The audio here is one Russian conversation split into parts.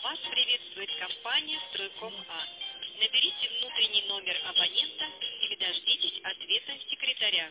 Вас приветствует компания «Стройком А». Наберите внутренний номер абонента или дождитесь ответа секретаря.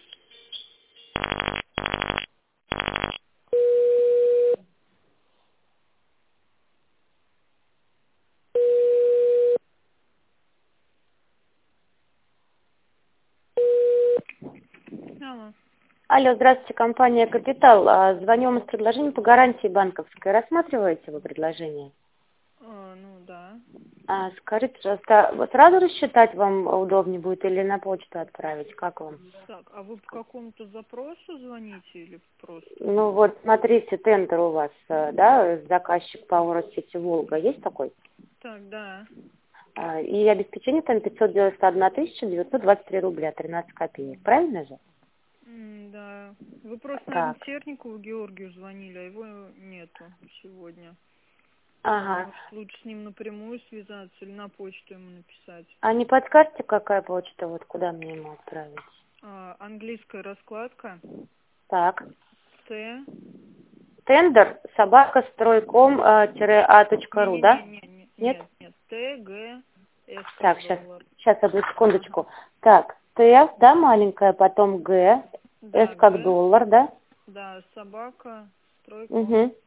Алло. Алло, здравствуйте, компания «Капитал». Звоню вам с предложением по гарантии банковской. Рассматриваете вы предложение? Ну да. Скажите, пожалуйста, вот сразу рассчитать вам удобнее будет или на почту отправить? Как вам? Так, а вы по какому-то запросу звоните или просто? Ну вот, смотрите, тендер у вас, да, заказчик по Россети «Волга». Есть такой? Так, да. И обеспечение там 591 923 рубля 13 копеек. Правильно же? Да. Вы просто, наверное, Так. Серникову Георгию звонили, а его нету сегодня. Ага. Может, лучше с ним напрямую связаться или на почту ему написать. А не подскажете, какая почта, вот куда мне ему отправить? Английская раскладка. Так. Т. Тендер собака стройком-а.ру, да? Нет? Нет. Т, Г, С как Так, сейчас, доллар. одну секундочку. Так, Т, да, маленькая, потом Г, С Да, как Г. доллар, да? Да, собака, стройком. Угу.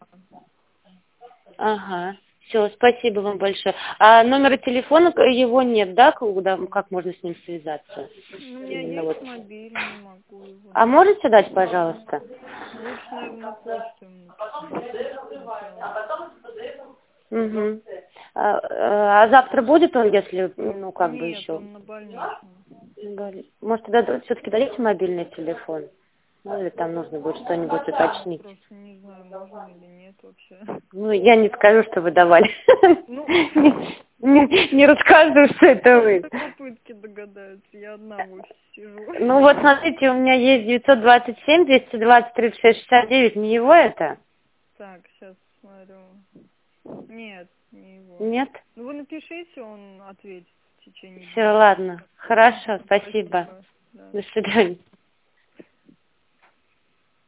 Ага. Все, спасибо вам большое. А номера телефона его нет, да, куда, как можно с ним связаться? Ну, у меня Именно есть вот. мобильный, не могу его. А можете дать, пожалуйста? Лучше, наверное, на почту ему написать сначала. Угу. А завтра будет он, если, ну, как бы Нет, еще? он на больничном. Может, тогда все-таки дадите мобильный телефон? Ну, или там нужно будет что-нибудь уточнить. Просто не знаю, можно или нет вообще. Ну, я не скажу, что вы давали. Ну, Не рассказываю, что это вы. попытки догадаются. Я одна в офисе сижу. Ну, вот смотрите, у меня есть 927 220 36 69. Не его это? Так, сейчас смотрю. Нет, не его. Нет? Ну, вы напишите, он ответит в течение Все, дня. ладно. Хорошо, спасибо. Спасибо. Да. До свидания.